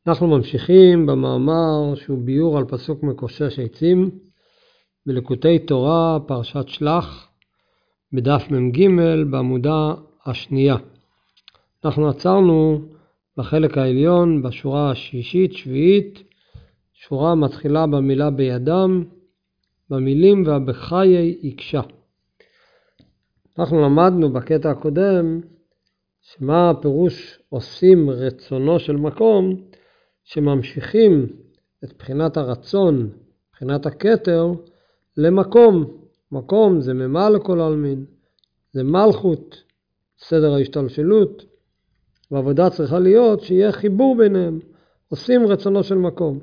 אנחנו ממשיכים במאמר שהוא ביור על פסוק מקושש עצים בליקוטי תורה פרשת שלח בדף מ"ג בעמודה השנייה. אנחנו עצרנו בחלק העליון בשורה השישית שביעית, שורה מתחילה במילה בידם, במילים והבחיי יקשה. אנחנו למדנו בקטע הקודם שמה הפירוש עושים רצונו של מקום, שממשיכים את בחינת הרצון, בחינת הכתר, למקום. מקום זה ממעל לכל העלמין, זה מלכות, סדר ההשתלשלות, והעבודה צריכה להיות שיהיה חיבור ביניהם, עושים רצונו של מקום.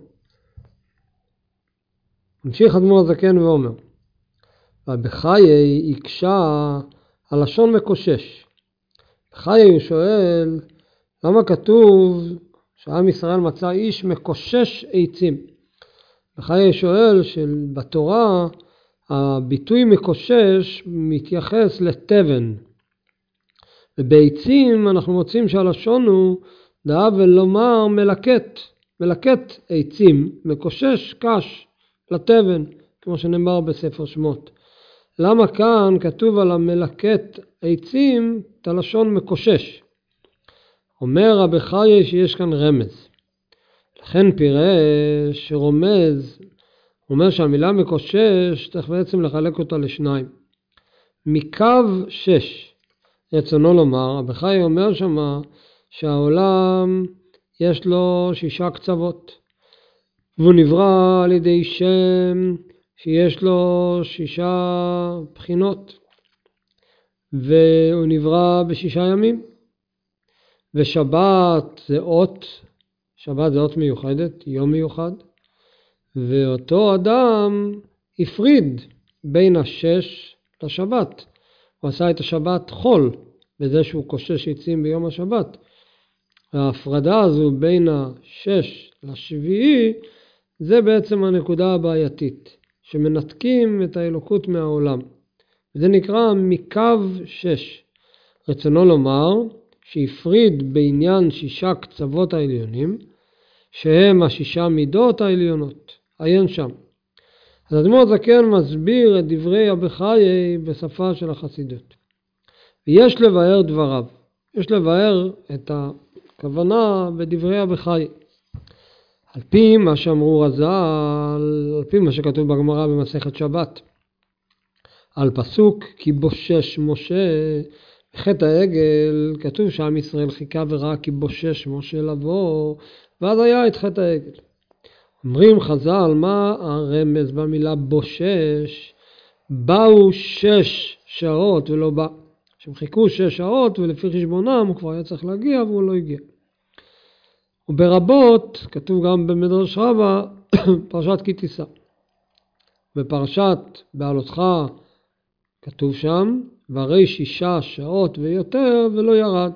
ממשיך אדמו"ר הזקן ואומר, ובחיי יקשה הלשון מקושש. בחיי הוא שואל, למה כתוב שעם ישראל מצא איש מקושש עצים? בחיי שואל שבתורה הביטוי מקושש מתייחס לתבן. ובעצים אנחנו מוצאים שהלשון הוא דאב ולומר מלקט עצים, מקושש קש לתבן, כמו שנאמר בספר שמות. למה כאן כתוב על המלקט עצים את הלשון מקושש? אומר רבי חיי שיש כאן רמז. לכן פירש שרומז, אומר שהמילה מקושש צריך בעצם לחלק אותה לשניים. מקו 6, רצונו לומר, רבי חיי אומר שמה שהעולם יש לו 6 קצוות. והוא נברא על ידי שם שיש לו 6 בחינות. והוא נברא ב6 ימים. ושבת זה אות, שבת זה אות מיוחדת, יום מיוחד. ואותו אדם הפריד בין 6 לשבת. הוא עשה את השבת חול, בזה שהוא קושש עצים ביום השבת. ההפרדה הזו בין 6 ל7, זה בעצם הנקודה הבעייתית, שמנתקים את האלוקות מהעולם. זה נקרא מקו 6. רצונו לומר שהפריד בעניין 6 קצוות העליונים, שהם 6 מידות העליונות. עיין שם. אז אדמו"ר הזקן מסביר את דברי רבי חיי בשפה של החסידות. ויש לבאר דבריו. יש לבאר את הכוונה בדברי רבי חיי. על פי מה שאמרו רז"ל, על פי מה שכתוב בגמרא במסכת שבת. על פסוק כי בושש משה, בחטא העגל כתוב שעם ישראל חיכה וראה כי בושש משה לבוא, ואז היה את חטא העגל. אומרים חז"ל, מה הרמז במילה בושש? באו 6 שעות ולא בא. שהם חיכו 6 שעות ולפי חשבונם הוא כבר היה צריך להגיע והוא לא הגיע. וברבות, כתוב גם במדרש רבה, פרשת כי תישא. בפרשת בעלותך כתוב שם, והרי 6 שעות ויותר ולא ירד.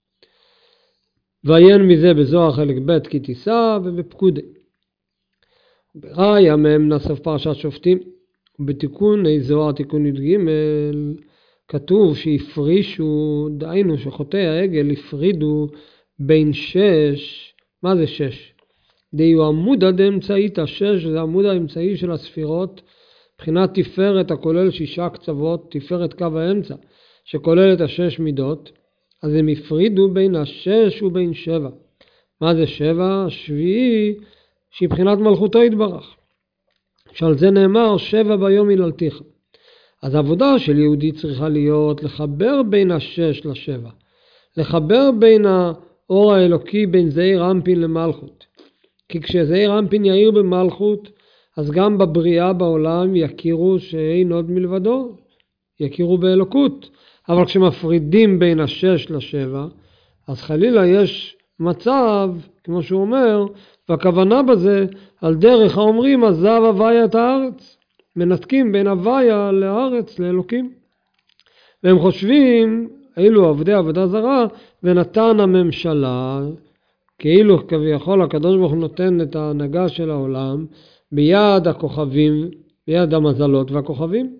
ועיין מזה בזוהר חלק ב' כי תישא ובפקודי. בראיה מהם נסף פרשת שופטים, ובתיקון זוהר תיקון י"ג כתוב שהפרישו, דהיינו שחוטאי העגל הפרידו בין 6, מה זה 6? דיו עמוד עד אמצעית, 6 זה עמוד האמצעי של הספירות, מבחינת תפארת הכולל 6 קצוות, תפארת קו האמצע, שכולל את 6 מידות, אז הם הפרידו בין 6 ובין 7. מה זה 7? 7 שהיא בחינת מלכותו יתברך. שעל זה נאמר 7 ביום היללתיך. אז העבודה של יהודי צריכה להיות לחבר בין 6 ל7. לחבר בין האור האלוקי בין זעיר אנפין למלכות. כי כשזעיר אנפין יאיר במלכות, אז גם בבריאה בעולם יכירו שאין עוד מלבדו, יכירו באלוקות. אבל כשמפרידים בין 6 ל7, אז חלילה יש מצב, כמו שהוא אומר, והכוונה בזה, על דרך האומרים, עזב הוויה את הארץ. מנתקים בין הוויה לארץ, לאלוקים. והם חושבים, אילו עבדי עבודה זרה, ונתן הממשלה, כאילו כביכול הקדוש ברוך הוא נותן את ההנהגה של העולם, ביד הכוכבים, ביד המזלות והכוכבים,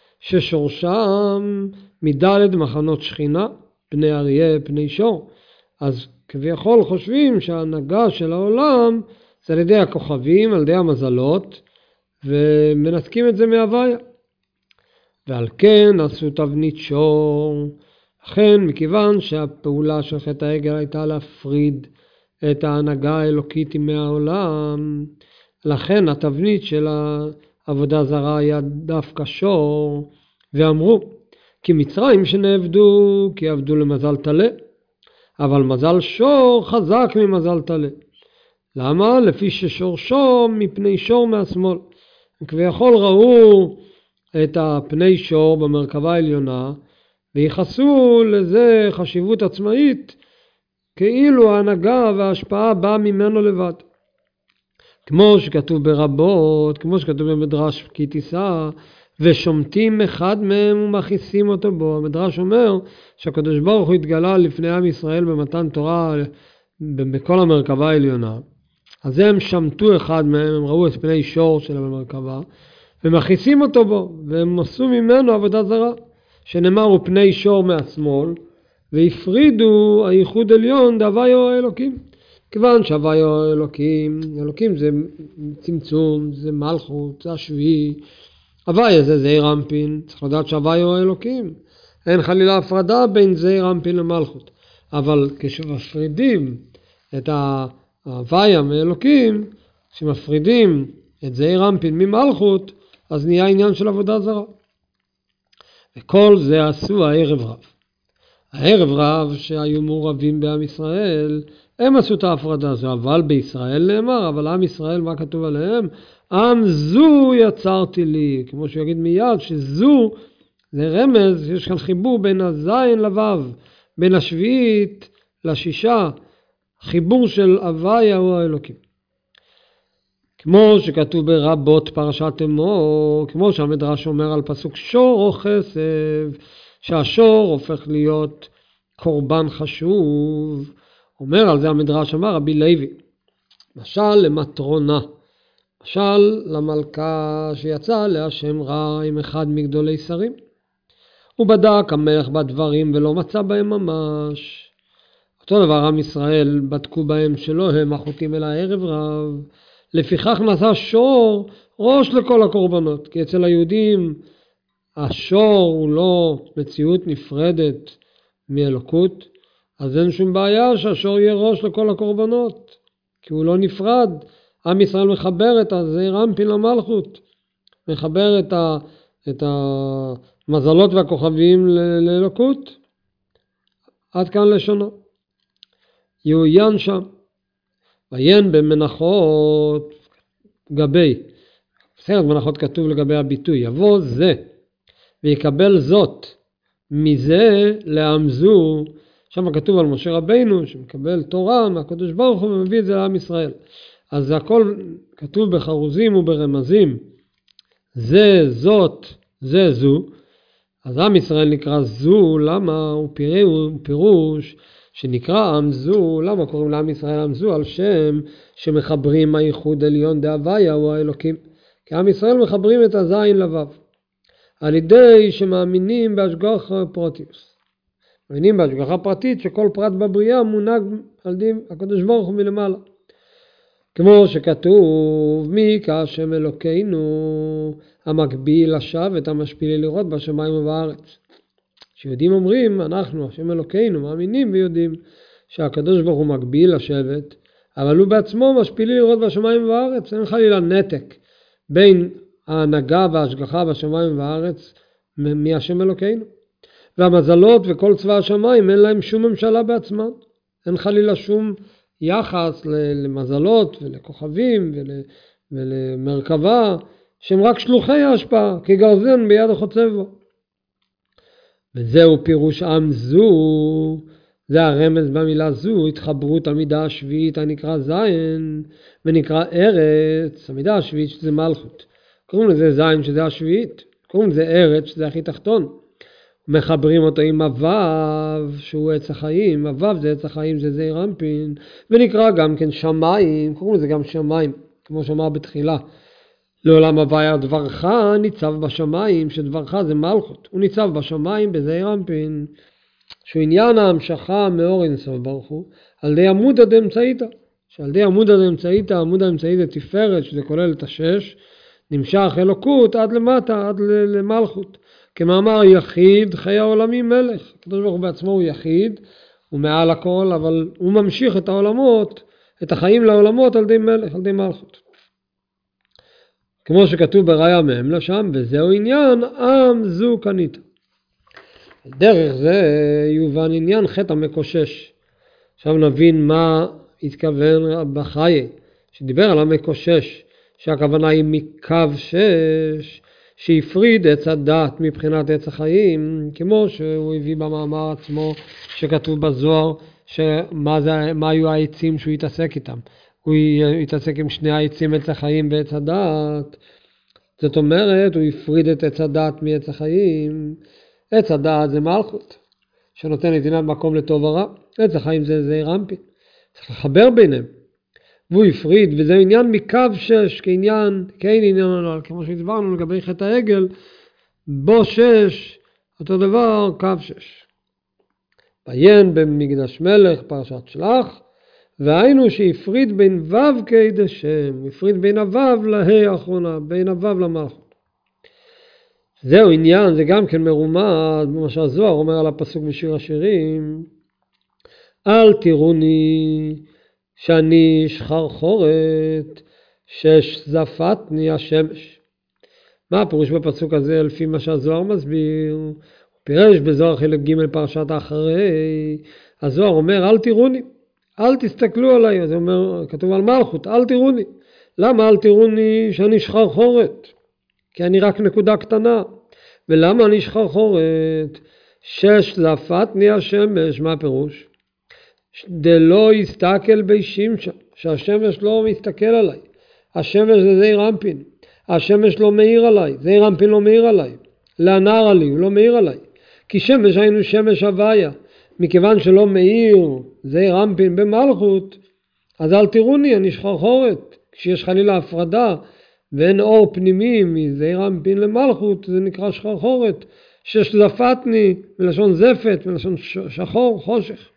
ששורשם מדלת מחנות שכינה, פני אריה, פני שור, אז כביכול חושבים שההנהגה של העולם זה על ידי הכוכבים, על ידי המזלות, ומנתקים את זה מהוויה. ועל כן עשו תבנית שור. לכן, מכיוון שהפעולה של חטא העגל הייתה להפריד את ההנהגה האלוקית מהעולם, לכן התבנית של העבודה זרה היה דווקא שור, ואמרו, כי מצרים שנעבדו, כי עבדו למזל תלה, אבל מזל שור חזק ממזל תלה. למה? לפי ששור שור מפני שור מהשמאל. כביכול ראו את הפני שור במרכבה העליונה, וייחסו לזה חשיבות עצמאית, כאילו ההנהגה וההשפעה באה ממנו לבד. כמו שכתוב ברבות, כמו שכתוב במדרש כי תישא, ושומטים אחד מהם ומכניסים אותו בו. המדרש אומר שהקדוש ברוך הוא התגלה לפני עם ישראל במתן תורה בכל המרכבה העליונה. אז הם שמטו אחד מהם, הם ראו את פני שור של המרכבה, ומכניסים אותו בו, והם עשו ממנו עבודה זרה, שנאמר הוא פני שור מהשמאל, והפרידו הייחוד עליון דהוויה האלוקים. כיוון שהוויה האלוקים, אלוקים זה צמצום, זה מלכות, זה השביעי, הוויה זה זעיר אנפין, צריך לדעת שהוויה האלוקים. אין חלילה הפרדה בין זעיר אנפין למלכות, אבל כשמפרידים את ההוויה מאלוקים, כשמפרידים את זעיר אנפין ממלכות, אז נהיה עניין של עבודה זרה. וכל זה עשו הערב רב. הערב רב שהיו מעורבים בעם ישראל, הם עשו את ההפרדה הזו, אבל בישראל נאמר, אבל עם ישראל, מה כתוב עליהם? עם זו יצרתי לי, כמו שהוא יגיד מיד, שזו זה רמז, יש כאן חיבור בין הזין לוו, בין השביעית לשישה, חיבור של הוויה הוא האלוקים. כמו שכתוב ברבות פרשת אמור, כמו שהמדרש אומר על פסוק שור או חסב, שהשור הופך להיות קורבן חשוב. אומר על זה המדרש, אמר רבי לוי, משל למטרונה, משל למלכה שיצא להשם רע עם אחד מגדולי שרים. הוא בדק המלך בדברים ולא מצא בהם ממש. אותו דבר עם ישראל בדקו בהם שלא הם החוטאים אלא ערב רב. לפיכך נעשה שור ראש לכל הקורבנות, כי אצל היהודים השור הוא לא מציאות נפרדת מאלוקות, אז אין שום בעיה שהשור יהיה ראש לכל הקורבנות, כי הוא לא נפרד. עם ישראל מחבר את הזעיר אנפין למלכות, מחבר את המזלות והכוכבים לאלוקות. עד כאן לשונו. יעוין שם, ויין במנחות גבי, בסרט מנחות כתוב לגבי הביטוי, יבוא זה ויקבל זאת מזה לעמזו. שם כתוב על משה רבינו שמקבל תורה מהקדוש ברוך הוא ומביא את זה לעם ישראל. אז זה הכל כתוב בחרוזים וברמזים, זה זאת זה זו. אז עם ישראל נקרא זו, למה? הוא פירוש שנקרא עם זו. למה קוראים לעם ישראל עם זו? על שם שמחברים הייחוד עליון דהוויה הוא האלוקים, כי עם ישראל מחברים את הזין לוו על ידי שמאמינים בהשגחה פרטיוס, מאמינים בהשגחה פרטית שכל פרט בבריאה מונהג על ידי הקדוש ברוך הוא מלמעלה. כמו שכתוב מי כהשם אלוקינו המקביל לשבת המשפיל לראות בשמיים ובארץ. שיודעים אומרים אנחנו השם אלוקינו, מאמינים ויודעים שהקדוש ברוך הוא מקביל לשבת, אבל הוא בעצמו משפיל לראות בשמיים ובארץ. אין חלילה נתק בין ההנהגה וההשגחה בשמיים ובארץ מהשם אלוקינו. והמזלות וכל צבא השמיים אין להם שום ממשלה בעצמם, אין חלילה שום יחס למזלות ולכוכבים ולמרכבה, שהם רק שלוחי ההשפעה, כגרזן ביד החוצב בו. וזהו פירוש עם זו, זה הרמז במילה זו, התחברות המידה השביעית הנקרא זין, ונקרא ארץ, המידה השביעית שזה מלכות. קוראים לזה זין שזה השביעית, קוראים לזה ארץ שזה הכי תחתון. מחברים אותו עם הוו שהוא עץ החיים, הוו זה עץ החיים, זה זעיר אנפין, ונקרא גם כן שמיים, קוראים לזה גם שמיים, כמו שאמר בתחילה. לעולם הוויה דברך ניצב בשמיים, שדברך זה מלכות, הוא ניצב בשמיים בזעיר אנפין. שהוא עניין ההמשכה מאור אינסוף ברוך הוא, על ידי עמוד דאמצעיתא, שעל ידי עמוד דאמצעיתא, עמוד האמצעי זה תפארת, שזה כולל את השש, נמשך אלוקות עד למטה, עד למלכות. כמאמר יחיד חיי העולמים מלך, הקדוש ברוך הוא בעצמו הוא יחיד, הוא מעל הכל, אבל הוא ממשיך את העולמות, את החיים לעולמות על ידי מלך, על ידי מלכות. כמו שכתוב בראיה מהם לשם, וזהו עניין עם זו קנית. דרך זה יובן עניין חטא המקושש. עכשיו נבין מה התכוון בחיי, שדיבר על המקושש, שהכוונה היא מקו שש, שהפריד עץ הדת מבחינת עץ החיים, כמו שהוא הביא במאמר עצמו שכתוב בזוהר, מה היו העצים שהוא יתעסק איתם. הוא יתעסק עם שני העצים, עץ החיים ועץ הדת. זאת אומרת, הוא הפריד את עץ הדת מעץ החיים. עץ הדת זה מלכות, שנותן נתינת מקום לטוב ורע. עץ החיים זה זעיר אנפין. צריך לחבר ביניהם. והוא הפריד, וזה עניין מקו שש, כעניין הנועל, כמו שהסברנו לגבי חטא העגל, בו שש, אותו דבר, קו שש. ויין במקדש מלך, פרשת שלח, והיינו שהפריד בין וו כיד שם, הפריד בין הוו להי האחרונה, בין הוו למלכות. זהו עניין, זה גם כן מרומז, במה שהזוהר אומר על הפסוק בשיר השירים, אל תראוני שאני שחרחורת, שש זפתני השמש. מה הפירוש בפסוק הזה לפי מה שהזוהר מסביר? הוא פירש בזוהר חלק ג' פרשת האחרי, הזוהר אומר אל תראוני, אל תסתכלו עליי, זה אומר, כתוב על מלכות, אל תראוני. למה אל תראוני שאני שחרחורת? כי אני רק נקודה קטנה. ולמה אני שחרחורת? שש זפתני השמש, מה הפירוש? דלא יסתכל בי שמשה, שהשמש לא מסתכל עליי. השמש זה זעיר אנפין, השמש לא מאיר עליי, זעיר אנפין לא מאיר עליי. להנער עלי, הוא לא מאיר עליי. כי שמש היינו שמש הוויה, מכיוון שלא מאיר זעיר אנפין במלכות, אז אל תראוני, אני שחרחורת. כשיש חלילה הפרדה ואין אור פנימי מזעיר אנפין למלכות, זה נקרא שחרחורת. שש זפתני, מלשון זפת, מלשון שחור, חושך.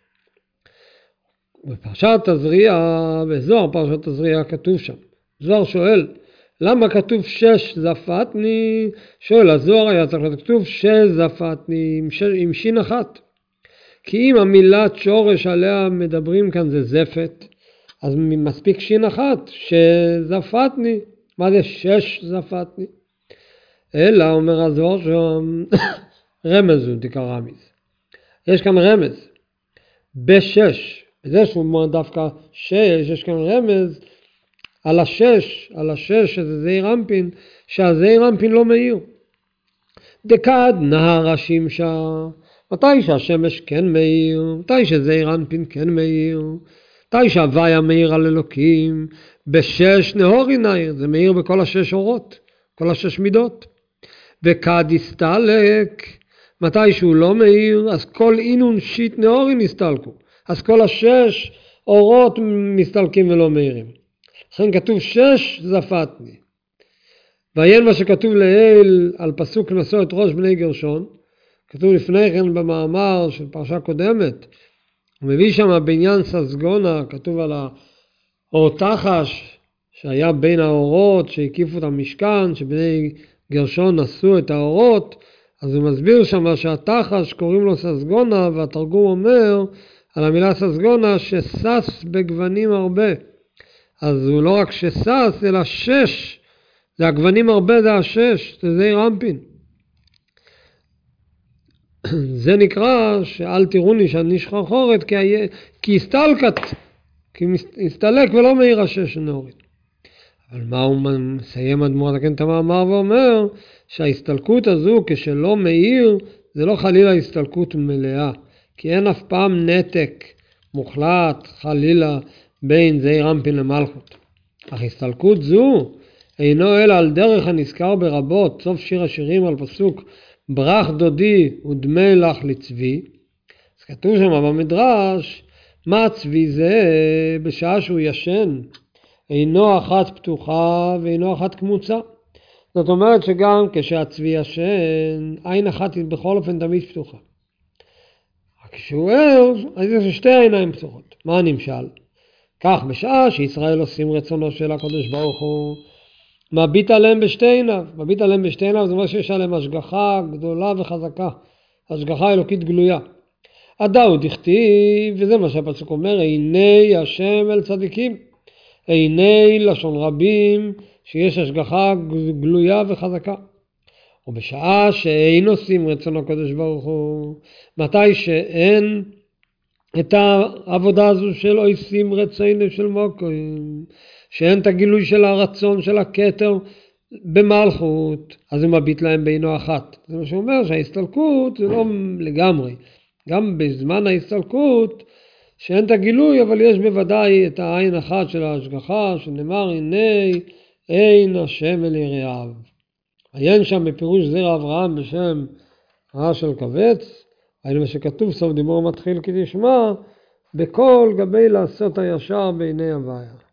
בפרשת תזריע, בזוהר פרשת תזריע כתוב שם. זוהר שואל, למה כתוב שש זפתני? שואל, הזוהר היה צריך לכתוב שש זפתני עם שין אחת. כי אם המילת שורש עליה מדברים כאן זה זפת, אז מספיק שין אחת, שזפתני. מה זה שש זפתני? אלא אומר הזוהר שם, רמז הוא תקרא רמז. יש כאן רמז, בשש. בזה שהוא אומר דווקא שש, יש כאן רמז על השש, שזה זעיר אנפין, שהזעיר אנפין לא מאיר. דקד נהר השמשה, מתי שהשמש כן מאיר, מתי שזעיר אנפין כן מאיר, מתי שהוויה מאיר על אלוקים, בשש נהורי נאיר, זה מאיר בכל השש אורות, כל השש מידות. וכד הסתלק, מתי שהוא לא מאיר, אז כל אינון שיט נהורי נסתלקו. אז כל השש אורות מסתלקים ולא מאירים. לכן כתוב שש זפתני. ועיין מה שכתוב לעיל על פסוק נשוא את ראש בני גרשון, כתוב לפני כן במאמר של פרשה קודמת, הוא מביא שם בעניין ססגונה, כתוב על האור תחש, שהיה בין האורות שהקיפו את המשכן, שבני גרשון נשאו את האורות, אז הוא מסביר שם שהתחש קוראים לו ססגונה, והתרגום אומר, על המילה ססגונה שסס בגוונים הרבה. אז הוא לא רק שסס אלא שש. זה הגוונים הרבה, זה השש, זה זעיר אנפין. זה נקרא שאל תראוני שאני שחרחורת כי הסתלקת, כי הסתלק ולא מאיר השש נאורית. אבל מה הוא מסיים אדמו"ר לתקן את המאמר ואומר שההסתלקות הזו כשלא מאיר זה לא חלילה הסתלקות מלאה. כי אין אף פעם נתק מוחלט חלילה בין זעיר אנפין למלכות. אך הסתלקות זו אינו אלא על דרך הנזכר ברבות, סוף שיר השירים על פסוק ברך דודי ודמה לך לצבי. אז כתוב שם במדרש, מה הצבי זה בשעה שהוא ישן? אינו אחת פתוחה ואינו אחת קמוצה. זאת אומרת שגם כשהצבי ישן, עין אחת בכל אופן תמיד פתוחה. כשהוא ער, אז יש שתי העיניים פתוחות. מה הנמשל? כך בשעה שישראל עושים רצונו של הקדוש ברוך הוא, מביט עליהם בשתי עיניו. מביט עליהם בשתי עיניו, זאת אומרת שיש עליהם השגחה גדולה וחזקה. השגחה אלוקית גלויה. הדאו דכתיב, וזה מה שהפסוק אומר, עיני השם אל צדיקים. עיני לשון רבים, שיש השגחה גלויה וחזקה. ובשעה שאין עושים רצון הקדוש ברוך הוא, מתי שאין את העבודה הזו של עושים רצונו של מוקרים, שאין את הגילוי של הרצון של הכתר במלכות, אז הוא מביט להם בעינו אחת. זה מה שאומר שההסתלקות זה לא לגמרי. גם בזמן ההסתלקות שאין את הגילוי, אבל יש בוודאי את העין אחת של ההשגחה, שנאמר הנה אין השם אל יראיו. עיין שם בפירוש זרע אברהם בשם רעש של כבץ, היינו מה שכתוב סוף דיבור מתחיל כי תשמע, בכל גבי לעשות הישר בעיני הוויה.